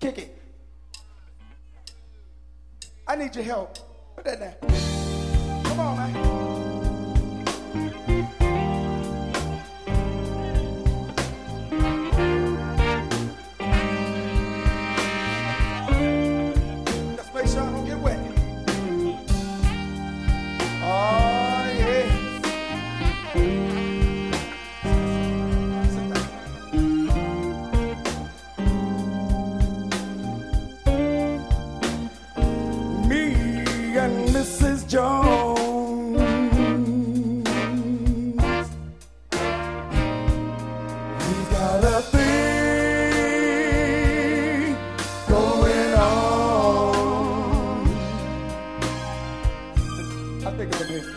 Kick it. I need your help. Put that down. Come on, man. Let's make sure I don't get wet. Oh, yeah. Sit down. Me and Mrs. Jones, we got a thing going on. I think it's a bit.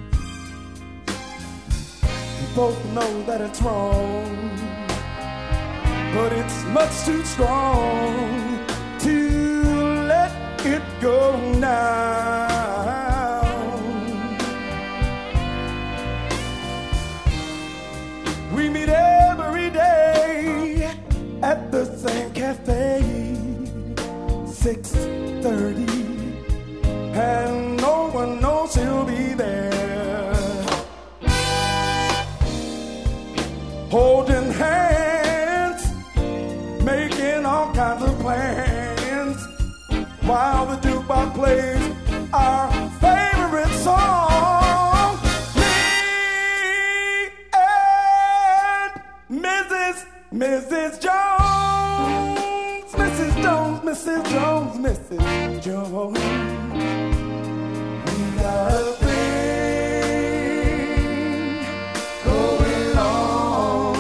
We both know that it's wrong, but it's much too strong to let it go now. We meet every day at the same cafe, 6:30, and no one knows she'll be there. Holding hands, making all kinds of plans, while the jukebox plays our favorite song. Me and Mrs. Jones, Mrs. Jones, Mrs. Jones, Mrs. Jones. We got a thing going on.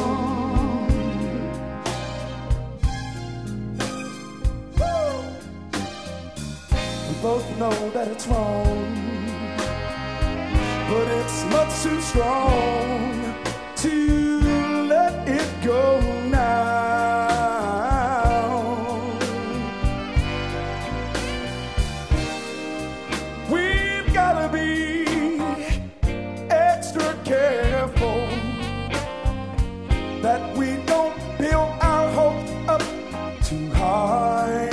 Woo! We both know that it's wrong, but it's much too strong to let it go now. We've got to be extra careful that we don't build our hopes up too high.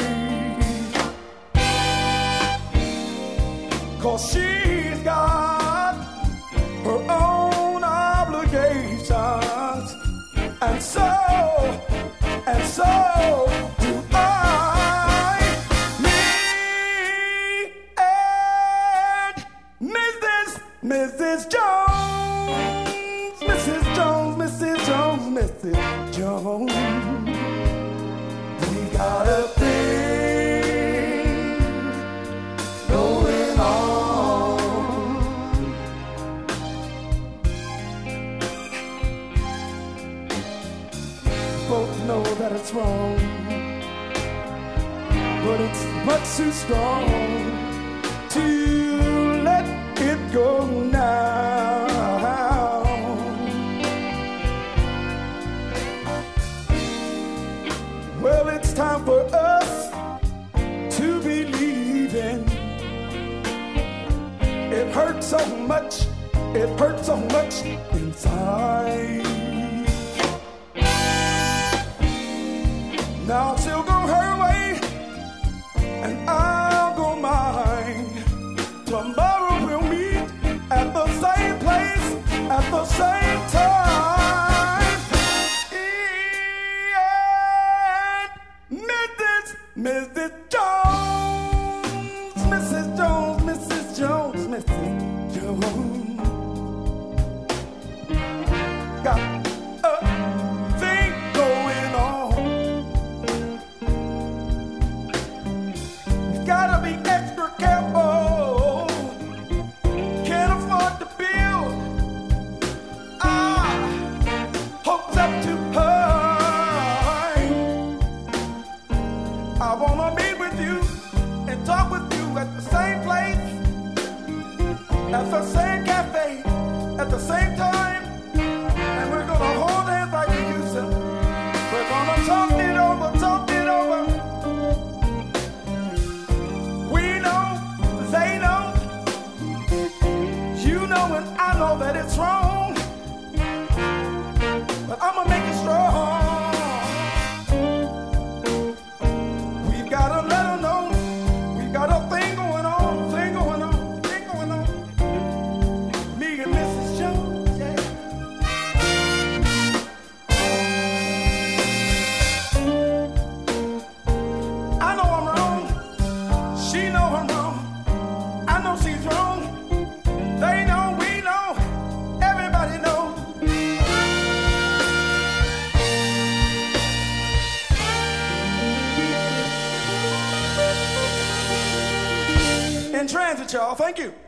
'Cause she's got her own obligations, and so do I. Me and Mrs. Jones, Mrs. Jones, Mrs. Jones, Mrs. Jones. We got a thing going on. Both know that it's wrong, but it's much too strong to let it go now. Well, it's time for us to believe in. It hurts so much, it hurts so much inside. Now she'll go her way, and I'll go mine. Tomorrow we'll meet at the same place, at the same time. And Mrs. Jones, Mrs. Jones, Mrs. Jones, Mrs. Jones. Got a thing going on. Gotta be extra careful. Can't afford to build hopes up too high. I wanna meet with you and talk with you at the same place, at the same cafe, at the same time, and we're gonna hold hands like we used to. We're gonna talk it over, talk it over. They know, you know, and I know that it's wrong, but I'ma make it strong. We She know I'm wrong. I know she's wrong. They know, we know, everybody know. In transit, y'all. Thank you.